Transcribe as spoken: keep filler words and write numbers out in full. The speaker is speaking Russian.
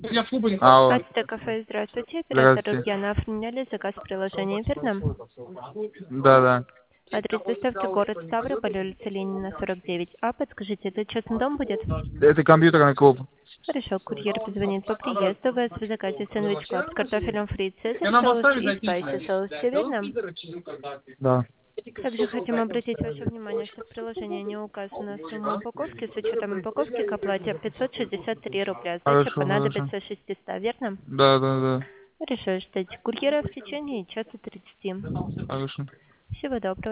Алло. Ацтек кафе, здравствуйте. Оператор Здравствуйте. Ульяна оформляли заказ в приложении, верно? Да, да. Адрес доставки город Ставрополь, улица Ленина, сорок девять А. Подскажите, это частный дом будет? Это компьютерный клуб. Хорошо, курьер позвонит по приезду. Вы в заказе сэндвич клаб с картофелем фри, цезарь соус и спайси соус. Все верно? Да. Также хотим обратить ваше внимание, что в приложении не указана сумма упаковки. С учетом упаковки к оплате пятьсот шестьдесят три рубля. Сдача Хорошо, хорошо. понадобится шестьсот, верно? Да, да, да. Решаю ждать курьера в течение часа тридцати. Хорошо. Всего доброго.